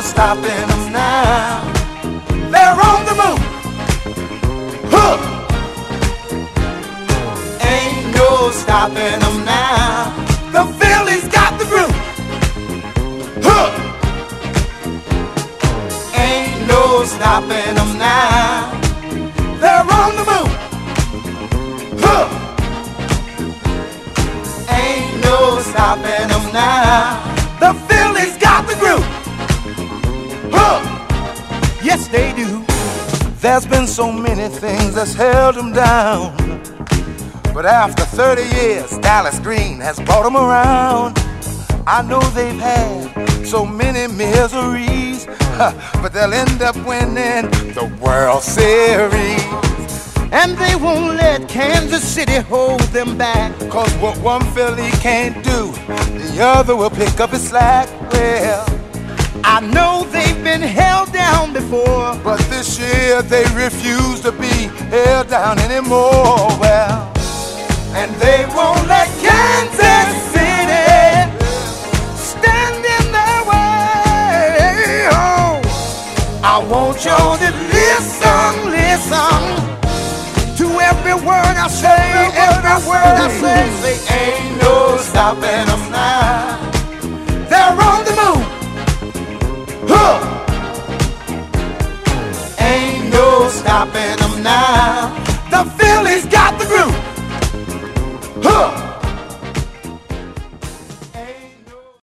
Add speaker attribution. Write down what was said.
Speaker 1: stopping them now. They're on the move. Huh. Ain't no stopping them now. The Phillies got the groove. Huh. Ain't no stopping them now. They're on the move. Huh. Ain't no stopping them now. The Phillies got the groove. Huh. Yes, they do. There's been so many things that's held them down, but after 30 years, Dallas Green has brought them around. I know they've had so many miseries, but they'll end up winning the World Series. And they won't let Kansas City hold them back, 'cause what one Philly can't do, the other will pick up his slack. Well, I know they've been held down before, but this year they refuse to be held down anymore. Well, and they won't let Kansas City stand in their way. Oh, I want y'all to listen, listen to every word I say, every word I say. Say ain't no stopping them